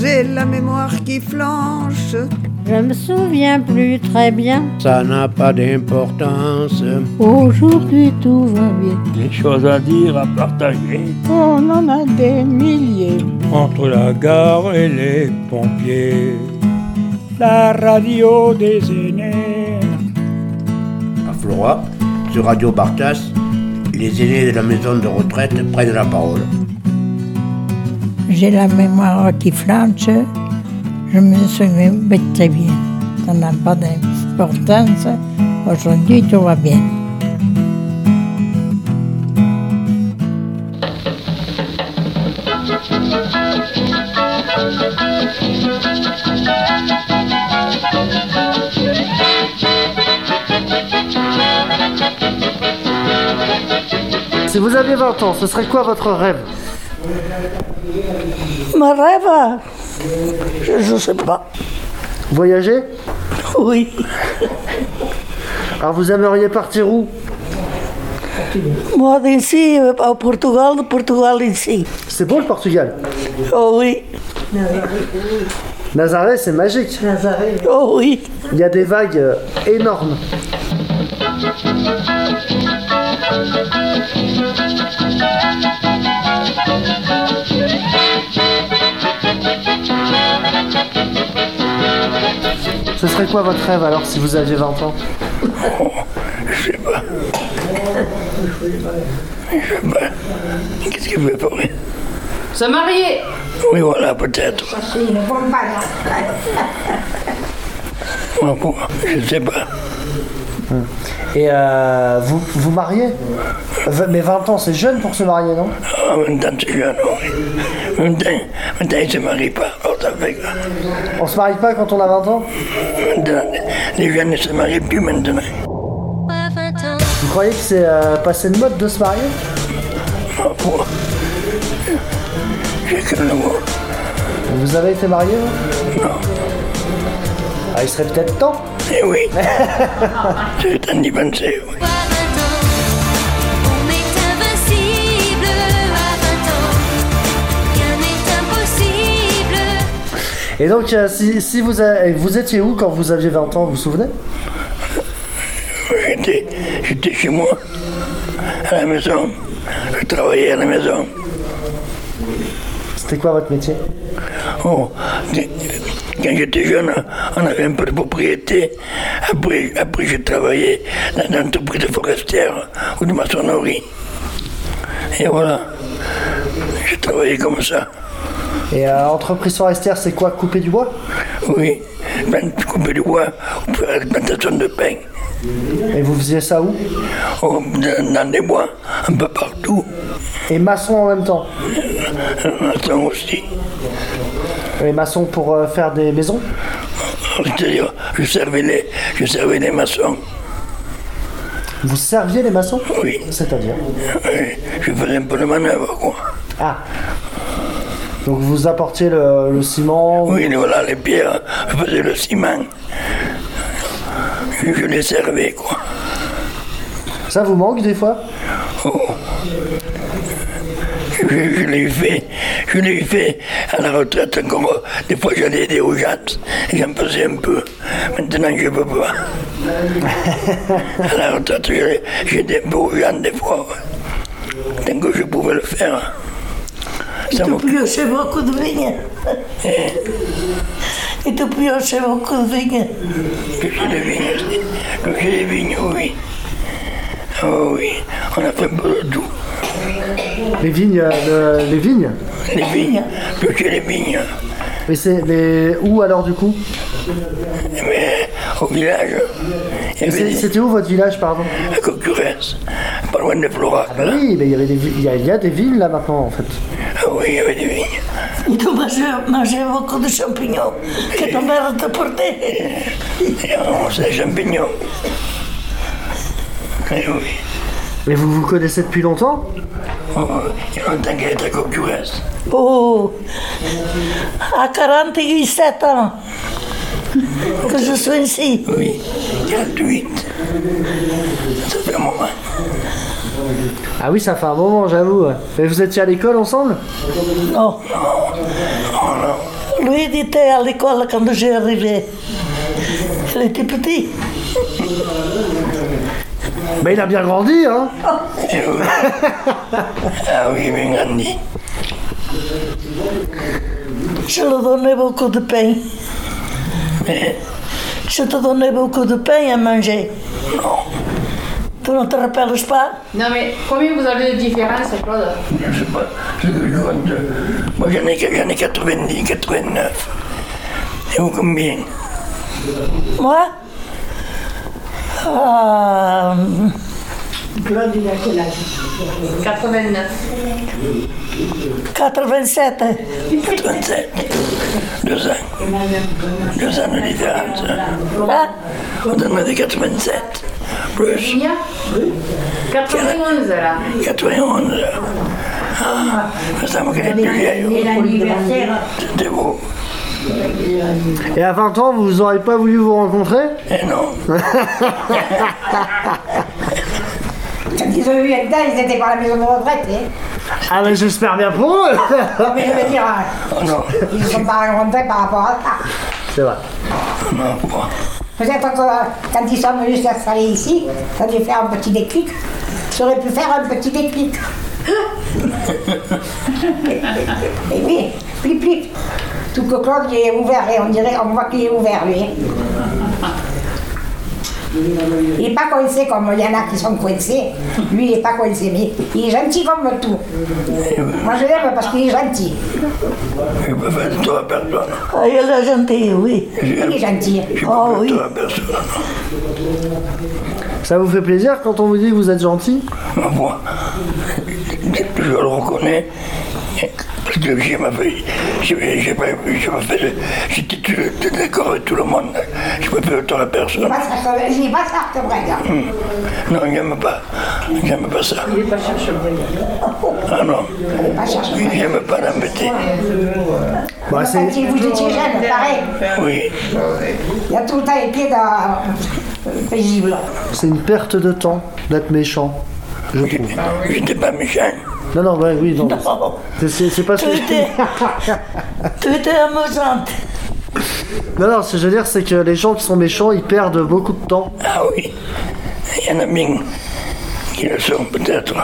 j'ai la mémoire qui flanche. Je me souviens plus très bien. Ça n'a pas d'importance. Aujourd'hui tout va bien. Des choses à dire, à partager. On en a des milliers. Entre la gare et les pompiers. La radio des aînés. À Florac, sur Radio Bartas, les aînés de la maison de retraite prennent la parole. J'ai la mémoire qui flanche. Je me souviens très bien. Ça n'a pas d'importance. Aujourd'hui, tout va bien. Si vous aviez 20 ans, ce serait quoi votre rêve? Mon rêve, je sais pas. Voyager? Oui. Alors vous aimeriez partir où? Moi, d'ici, au Portugal ici. C'est beau le Portugal. Oh oui. Nazaré, c'est magique. Oh oui. Il y a des vagues énormes. Ce serait quoi votre rêve alors si vous aviez 20 ans? Je sais pas. Qu'est-ce qu'il veut pour lui? Se marier. Oui, voilà, peut-être. Je sais pas. Et vous mariez? Mais 20 ans, c'est jeune pour se marier, non? Ah, maintenant, c'est jeune, oui. Maintenant, il ne se marie pas. Alors, ça fait quoi? On se marie pas quand on a 20 ans? Maintenant, les jeunes ne se marient plus maintenant. Vous croyez que c'est passé de mode de se marier? J'ai que le mot. Vous avez été marié, vous? Non. Ah, il serait peut-être temps. Eh oui. C'est le temps d'y penser, oui. Et donc, si vous étiez où quand vous aviez 20 ans, vous vous souvenez? J'étais chez moi, à la maison. Je travaillais à la maison. C'était quoi votre métier? Oh, quand j'étais jeune, on avait un peu de propriété. Après j'ai travaillé dans une entreprise forestière ou de maçonnerie. Et voilà, j'ai travaillé comme ça. Et entreprise forestière, c'est quoi? Couper du bois? Oui, couper du bois ou faire la plantation de pin. Et vous faisiez ça où? Oh, dans des bois, un peu partout. Et maçon en même temps? Maçon aussi. Et maçon pour faire des maisons? C'est-à-dire, je servais les maçons. Vous serviez les maçons? Oui. C'est-à-dire? Oui, je faisais un peu de manœuvre, quoi. Ah. Donc vous apportiez le ciment? Oui, voilà, les pierres, je faisais le ciment. Je les servais, quoi. Ça vous manque des fois? Oh. Je l'ai fait à la retraite encore. Des fois j'allais aider aux gens, j'en faisais un peu. Maintenant je ne peux pas. À la retraite j'aidais un peu aux gens des fois. Tant que je pouvais le faire. Et tu piochais beaucoup de vignes. Et tu piochais beaucoup de vignes. Piocher des vignes aussi. Piocher des vignes, oui. Oh oui, on a fait un peu de tout. Les vignes, les vignes? Les vignes, piocher les vignes. Mais où alors du coup? Mais au village. C'était où votre village, pardon? À Concurrence, pas loin de Florac. Ah bah oui, mais il y a des villes là maintenant en fait. Ah oui, il y avait des vignes. Et tu mangeais beaucoup de champignons que ton mère te portait. Et on mangeait des champignons. Et oui. Mais vous vous connaissez depuis longtemps? Oh, il y a longtemps qu'elle est à Concurence. Oh, à 47 ans que je suis ici. Oui, 48. Ça fait un moment. Ah oui, ça fait un moment, j'avoue. Mais vous étiez à l'école ensemble? Non. Lui, il était à l'école quand j'ai arrivé. Il était petit. Mais il a bien grandi, hein. Eh oui. Ah oui, bien grandi. Je lui donnais beaucoup de pain. Mais Je te donnais beaucoup de pain à manger. non, Tu ne te rappelles pas? Non mais combien vous avez de différence, Claude? je sais pas. Ce que je compte, moi j'en ai 90, 89. Et vous combien? Moi? Claude, il a quel âge? 89. 87. 87. 2 ans. 2 ans de différence. Hein? On en a des 87. Plus Combien? 91 là. 91. Ah, ça me connaît plus vieille. l'anniversaire. C'était beau. Et à 20 ans, vous auriez pas voulu vous rencontrer? Eh non. Quand ils ont eu dedans, ils étaient pas à la maison de retraite. Hein. Ah, mais j'espère bien pour eux. Non, mais je veux dire, Oh non. ils ne sont pas rencontrés par rapport à ça. C'est vrai. Non, pourquoi? Peut-être que quand ils sont venus s'installer ici, ça a dû faire un petit déclic. Ça aurait pu faire un petit déclic. Et oui, plip plip. Tout que Claude il est ouvert et on voit qu'il est ouvert lui. Il n'est pas coincé comme il y en a qui sont coincés. Lui, il n'est pas coincé, mais il est gentil comme tout. Moi, je l'aime parce qu'il est gentil. Je peux faire de toi à personne. Ah, il est gentil, oui. Il est gentil. Je peux Oh, faire de oui. toi à personne. Ça vous fait plaisir quand on vous dit que vous êtes gentil? Moi, je le reconnais. Parce que j'étais d'accord avec tout le monde. Je peux faire de toi à personne. Je n'ai pas ça, c'est vrai. Non, j'aime pas. J'aime pas ça. Il est pas chercheur. Ah non. Il n'est pas chercheur. J'aime pas l'embêter. Bah, Quand c'est... vous étiez jeune, pareil. Oui. Il a tout le temps été paisible. c'est une perte de temps d'être méchant, je trouve. J'étais pas méchant. Non, non, ouais, oui, non. Non. C'est pas ce Tu que je étais, tu étais amusante. Non, non, ce que je veux dire, c'est que les gens qui sont méchants, ils perdent beaucoup de temps. Ah oui. Il y en a bien qui le sont peut-être.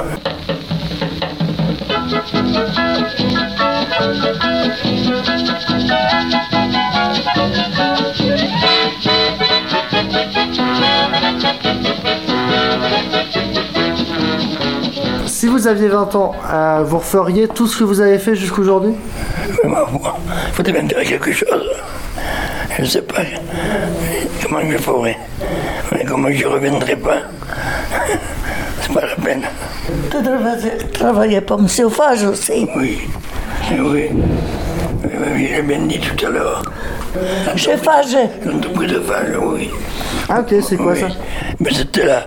Si vous aviez 20 ans, vous referiez tout ce que vous avez fait jusqu'aujourd'hui? Mais ma foi, il faudrait bien faire quelque chose. Je ne sais pas comment je ferais. Mais comment je ne reviendrai pas, c'est pas la peine. Tu travaillais comme chauffage aussi. Oui, oui. J'ai bien dit tout à l'heure. Chauffage. L'entreprise de phage, oui. Ah, ok, c'est quoi Oui. ça? Mais c'était là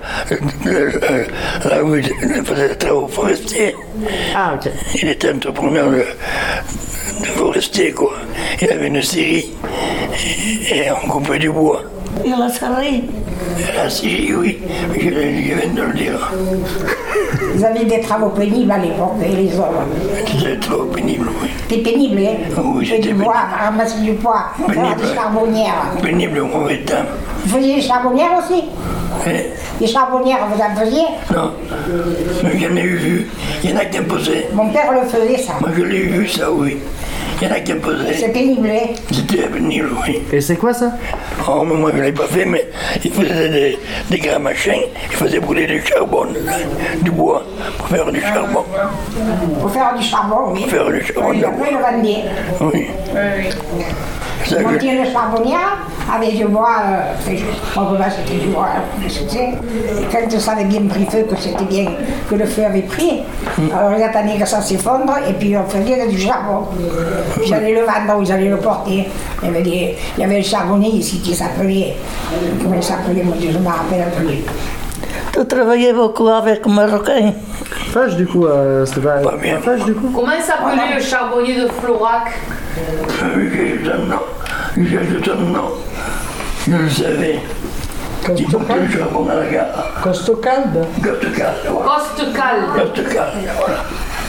où il faisait des travaux forestiers. Ah, ok. Il était entrepreneur de forestier, quoi. Il avait une scierie et on coupait du bois. Il a serré. La scierie, oui, je viens de le dire. Vous avez des travaux pénibles à l'époque, et les hommes. C'était trop pénible, oui. C'était pénible, hein? Oui, Faire c'était du bois, ramasser du bois, faire des charbonnières. Pénible au mauvais temps. Vous faisiez des charbonnières aussi? Eh, Les charbonnières, vous en faisiez? non, mais j'en ai eu vu. Il y en a qui imposaient. Mon père le faisait, ça. Moi, je l'ai vu, ça, oui. Il y en a qui imposaient. C'est pénible, hein? C'était pénible, oui. Et c'est quoi ça? Oh, mais moi, je ne l'ai pas fait, mais il faisait des grands machins. Il faisait brûler du charbon, du bois, pour faire du charbon. Pour faire du charbon, oui. Pour faire du charbon. Et après, le vendiez. Oui. Ça, Vous je- montiez le charbonnière avec du bois, c'était du bois, et quand ça avait bien pris feu, que c'était bien, que le feu avait pris, alors ils attendaient que ça s'effondre, et puis on faisait du charbon. Puis ils allaient le vendre, ou ils allaient le porter. Il y avait un charbonnier ici qui s'appelait, comment il s'appelait, moi je me rappelle un peu. Tu travaillais beaucoup avec Marocains. Fage, du coup, c'était pas bien. Fage, du coup? Comment s'appelait le charbonnier de Florac? J'ai son nom. Je le savais. Il portait le charbon à la gare. Costocalde. Costecalde, voilà. Costecal. Costecalde, voilà.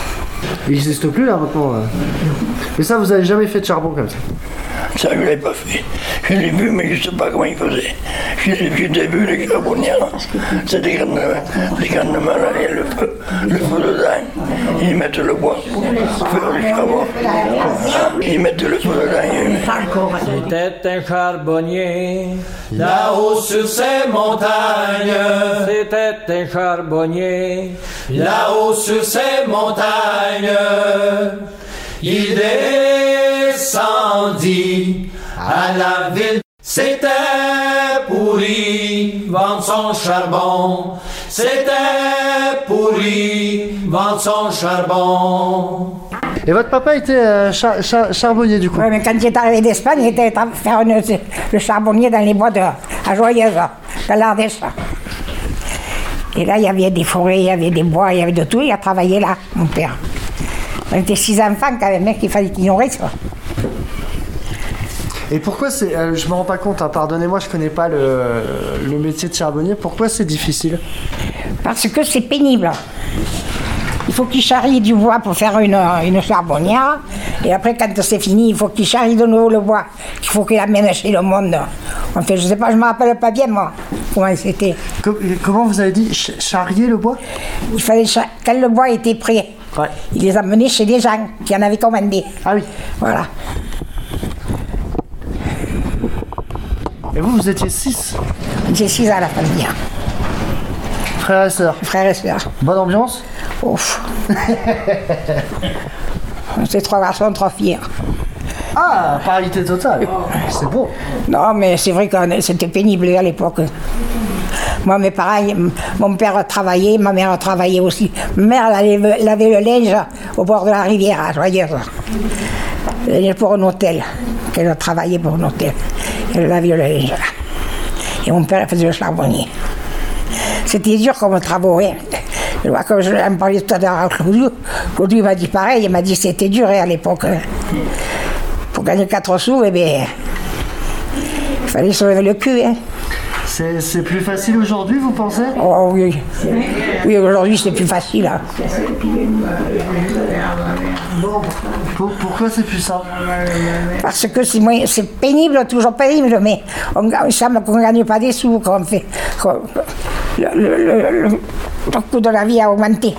Il n'existe plus là maintenant. Mais ça, vous avez jamais fait de charbon comme ça? Ça, je ne l'ai pas fait. Je l'ai vu, mais je ne sais pas comment ils faisaient. J'ai vu les charbonnières. C'est des grandes maladies, le feu dedans. Ils mettent le bois pour faire le charbon. Ils mettent le feu dedans. C'était un charbonnier, là-haut sur ces montagnes. C'était un charbonnier, là-haut sur ces montagnes. Il descendit à la ville. C'était pour y vendre son charbon. C'était pour y vendre son charbon. Et votre papa était charbonnier du coup? Oui, mais quand il est arrivé d'Espagne, il était faire le charbonnier dans les bois à Joyeuse, dans l'Ardèche. Et là, il y avait des forêts, il y avait des bois, il y avait de tout. Il a travaillé là, mon père. On était 6 enfants quand même, qu'il fallait qu'il nourrisse. Et pourquoi c'est... je me rends pas compte, hein, pardonnez-moi, je connais pas le métier de charbonnier. Pourquoi c'est difficile? Parce que c'est pénible. Il faut qu'il charrie du bois pour faire une charbonnière. Et après, quand c'est fini, il faut qu'il charrie de nouveau le bois. Il faut qu'il l'amène chez le monde. En fait, je sais pas, je me rappelle pas bien, moi, comment c'était. Comment vous avez dit? Charrier le bois? Il fallait, quand le bois était prêt, ouais. Il les amenait chez des gens qui en avaient commandé. Ah oui. Voilà. Et vous étiez 6? J'ai 6 à la famille. Frères et sœurs? Frères et sœurs. Bonne ambiance? Ouf. C'est 3 garçons, 3 filles. Ah, parité totale. C'est beau. Non, mais c'est vrai que c'était pénible à l'époque. Moi, mes parents, mon père travaillait, ma mère travaillait aussi. Ma mère, elle lavait le linge au bord de la rivière, à Joyeuse. Pour un hôtel. Elle travaillait pour un hôtel. Elle lavait le linge là. Et mon père faisait le charbonnier. C'était dur comme travaux, hein. Comme je en parlais tout à l'heure à Claude, m'a dit pareil, il m'a dit que c'était dur hein, à l'époque. Pour gagner 4 sous, eh bien, il fallait se lever le cul. Hein. C'est plus facile aujourd'hui, vous pensez? Oh oui. Oui, aujourd'hui c'est plus facile. Hein. Pourquoi c'est plus simple? Parce que c'est pénible, toujours pénible, mais il semble qu'on ne gagne pas des sous quand on fait. Le coût de la vie a augmenté.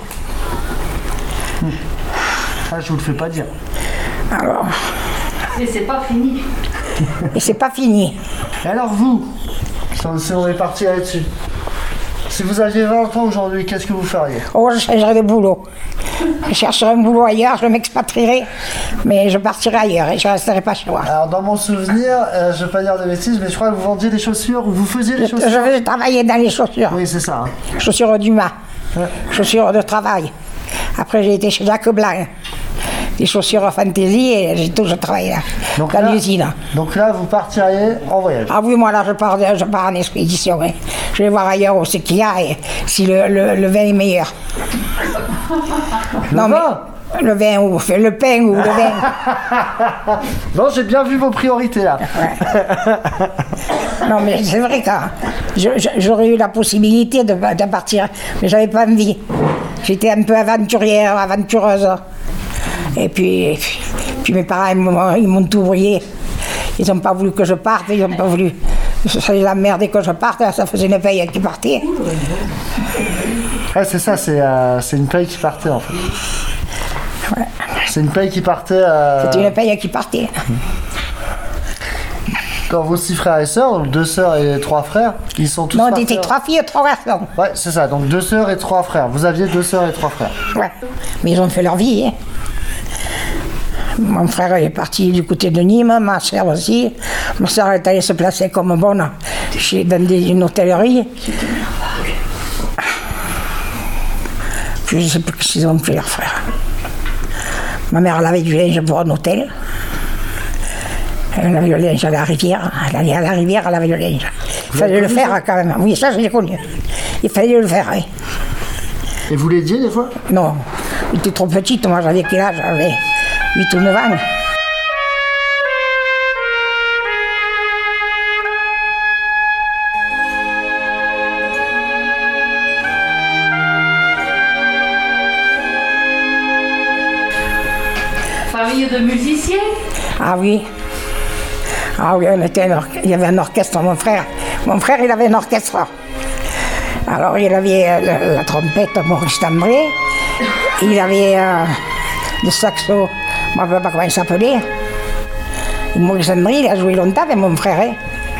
Ah, je vous le fais pas dire. Alors. Et c'est pas fini. Et c'est pas fini. Et alors vous, si on est parti là-dessus, si vous aviez 20 ans aujourd'hui, qu'est-ce que vous feriez? Oh, je changerais de boulot. Je chercherais un boulot ailleurs, je m'expatrierais, mais je partirais ailleurs et je ne resterais pas chez moi. Alors dans mon souvenir, je ne vais pas dire de bêtises, mais je crois que vous vendiez des chaussures, ou vous faisiez des chaussures. Je travaillais dans les chaussures. Oui, c'est ça. Hein. Chaussures d'humain, ouais. Chaussures de travail. Après j'ai été chez Jacques Blanc. Les chaussures fantaisie et j'ai toujours travaillé là, donc dans l'usine. Donc là, vous partiriez en voyage? Ah oui, moi là, je pars en expédition. Hein. Je vais voir ailleurs où c'est qu'il y a et si le vin est meilleur. Le vin? Le vin ou le pain ou le vin. Non, j'ai bien vu vos priorités là. Ouais. Non, mais c'est vrai que j'aurais eu la possibilité de partir, mais j'avais pas envie. J'étais un peu aventureuse. Et puis mes parents, ils m'ont tout brillé. Ils n'ont pas voulu que je parte, ils n'ont pas voulu. Ça les emmerdait que je parte, ça faisait une paye qui partait. Ouais, c'est ça, c'est une paye qui partait en fait. Ouais. C'est une paye qui partait. C'était une paye qui partait. Quand vos 6 frères et sœurs, donc 2 sœurs et 3 frères, ils sont tous. Non, on était 3 filles et 3 garçons. Ouais, c'est ça, donc 2 sœurs et 3 frères. Vous aviez 2 sœurs et 3 frères. Ouais, mais ils ont fait leur vie. Hein. Mon frère est parti du côté de Nîmes, ma sœur aussi. Ma sœur est allée se placer comme bonne dans une hôtellerie. Puis je ne sais plus ce qu'ils ont fait, leurs frères. Ma mère, elle avait du linge pour un hôtel. Elle avait le linge à la rivière. Elle allait à la rivière, elle avait le linge. Il fallait le faire quand même. Oui, ça, je l'ai connu. Il fallait le faire, oui. Et vous l'aidiez des fois? Non. J'étais trop petite, moi, j'avais quel âge? J'avais 8 ou 9 ans. foyer de musiciens? Ah oui. Ah oui, il y avait un orchestre, mon frère. Mon frère, il avait un orchestre. Alors, il avait la trompette, Maurice André. Il avait le saxo, je ne sais pas comment il s'appelait. Maurice André, il a joué longtemps avec mon frère. Hein.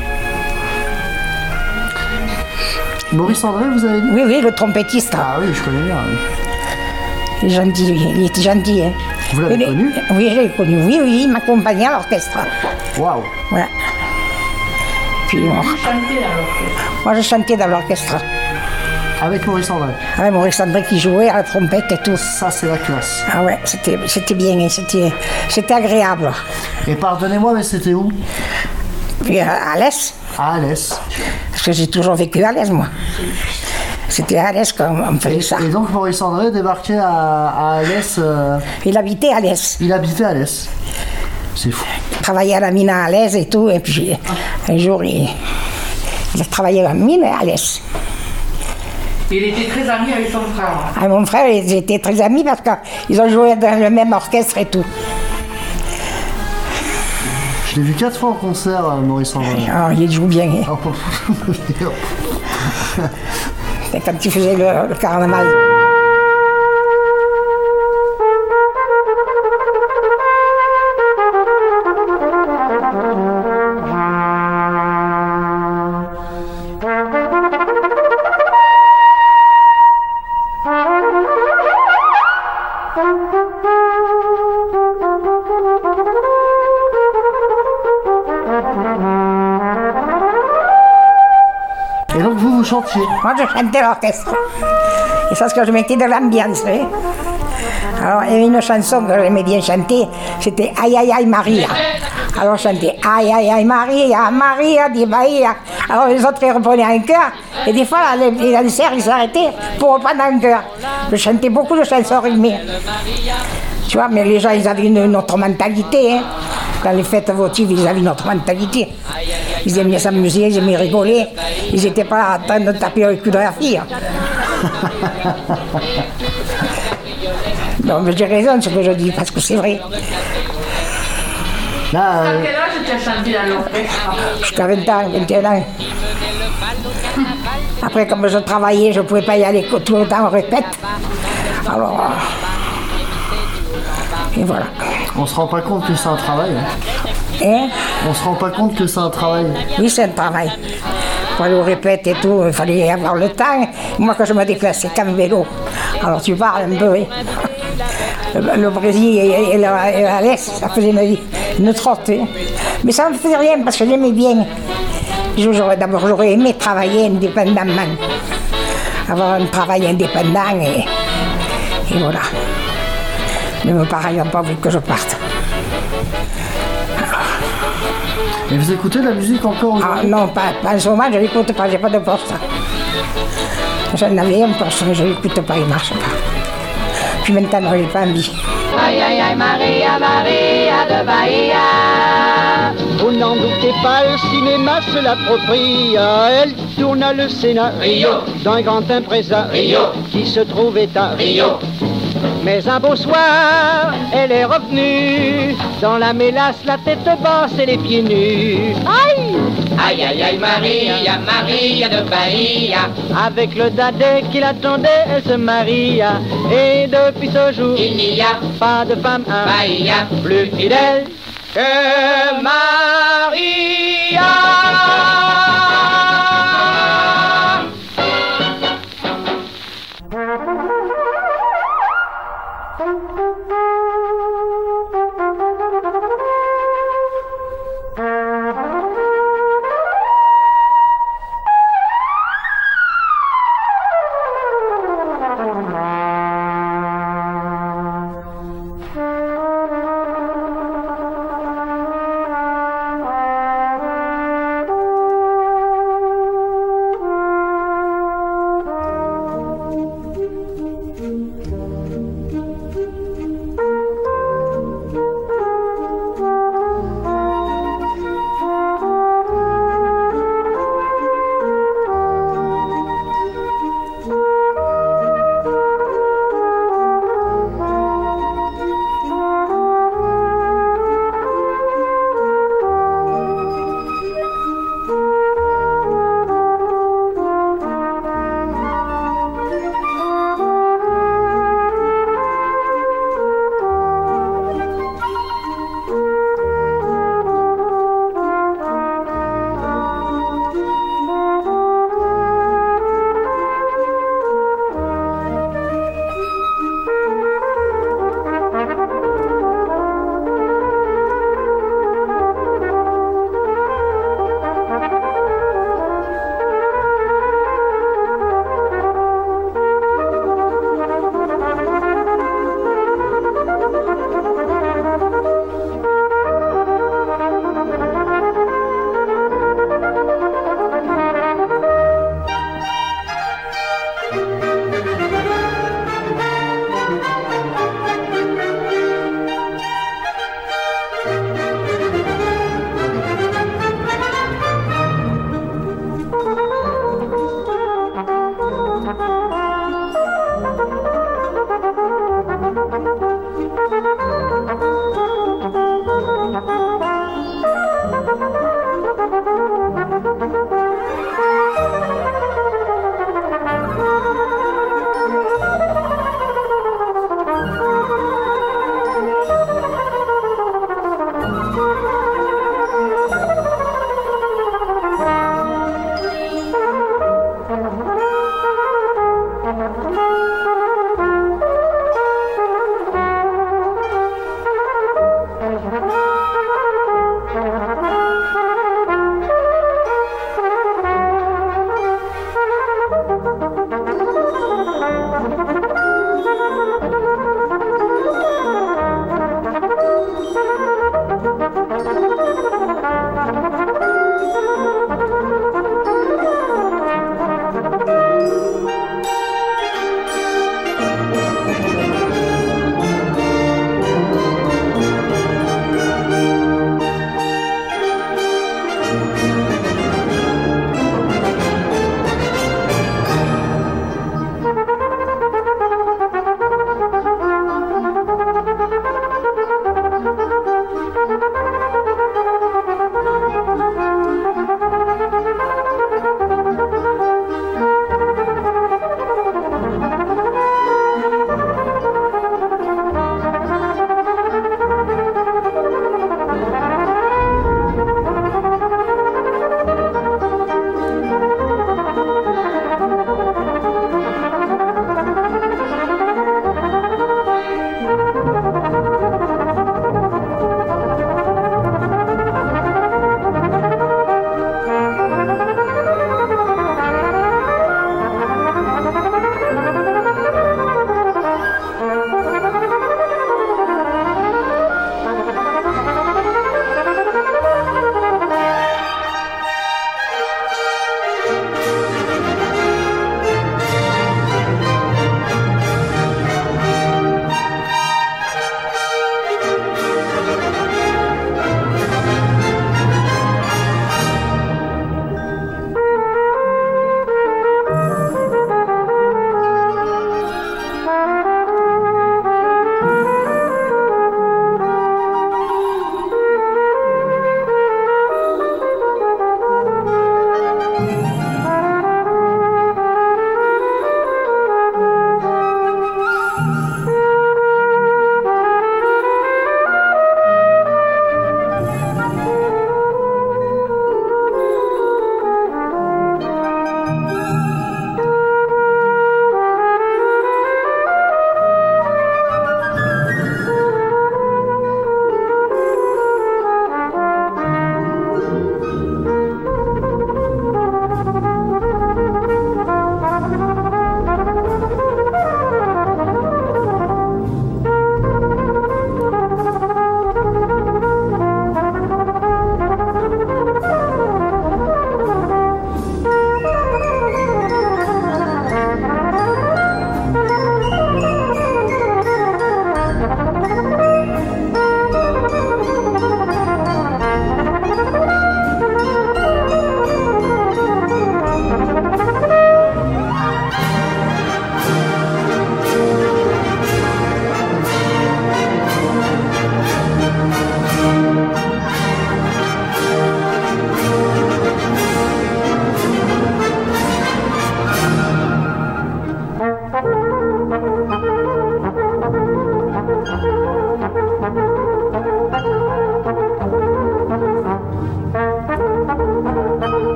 Maurice André, vous avez dit? Oui, oui, le trompettiste. Ah oui, je connais bien. Oui. Il est gentil, il était gentil. Hein. Vous l'avez connu? Oui, je l'ai connu. Oui, oui, il m'accompagnait à l'orchestre. Waouh! Ouais. Puis moi, je chantais dans l'orchestre. Avec Maurice André? Avec Maurice André qui jouait à la trompette et tout. Ça, c'est la classe. Ah ouais, c'était bien, hein, c'était agréable. Et pardonnez-moi, mais c'était où? Puis à Alès. À Alès. Parce que j'ai toujours vécu à Alès, moi. C'était à Alès qu'on faisait ça. Et donc Maurice André débarquait à Alès. Il habitait à Alès. Il habitait à Alès. C'est fou. Il travaillait à la mine à Alès et tout. Et puis un jour, il a travaillé à la mine à Alès. Il était très ami avec son frère. Ah, mon frère, ils étaient très amis parce qu'ils ont joué dans le même orchestre et tout. Je l'ai vu 4 fois en concert, Maurice André. Ah, il joue bien. Hein. C'est quand il faisait le carnaval. Et donc vous chantiez? Moi, je chantais l'orchestre. Et ça, c'est que je mettais de l'ambiance. Hein. Alors, il y avait une chanson que j'aimais bien chanter, c'était Aïe aïe aïe Maria. Alors, je chantais Aïe aïe aïe Maria, Maria di Bahia. Alors, les autres, ils reprenaient un chœur. Et des fois, les danseurs, ils s'arrêtaient pour reprendre un chœur. Je chantais beaucoup de chansons rythmées. Tu vois, mais les gens, ils avaient une autre mentalité. Hein. Dans les fêtes votives, ils avaient une autre mentalité. Ils aimaient s'amuser, ils aimaient rigoler. Ils n'étaient pas en train de taper le cul de la fille. Non, mais j'ai raison de ce que je dis, parce que c'est vrai. Là, À quel âge tu as chanté dans l'orchestre? Jusqu'à 20 ans, 21 ans. Après, comme je travaillais, je ne pouvais pas y aller tout le temps, on répète. Alors, et voilà. on se rend pas compte que c'est un travail. Hein? On se rend pas compte que c'est un travail. Oui, c'est un travail. Pour aller au répète et tout, il fallait avoir le temps. Moi, quand je me déplaçais qu'en vélo. Alors, tu parles un peu, hein. Le Brésil et l'Alès, ça faisait une trotte. Hein. Mais ça ne me faisait rien parce que j'aimais bien. D'abord, j'aurais aimé travailler indépendamment. Avoir un travail indépendant et voilà. Mais mes parents n'ont pas voulu que je parte. Et vous écoutez de la musique encore aujourd'hui? Ah non, pas en ce moment, je l'écoute pas, j'ai pas de poste. J'en avais un poste, mais je l'écoute pas, il ne marche pas. Puis maintenant, je n'ai pas envie. Aïe aïe aïe Maria, Maria de Bahia. Vous n'en doutez pas, le cinéma se l'approprie. Elle tourne à le scénario d'un grand impresario qui se trouvait à Rio. Mais un beau soir, elle est revenue dans la mélasse, la tête basse et les pieds nus. Aïe! Aïe aïe aïe Maria, Maria de Bahia. Avec le dadais qui l'attendait, elle se maria. Et depuis ce jour, il n'y a pas de femme Bahia plus fidèle que Maria.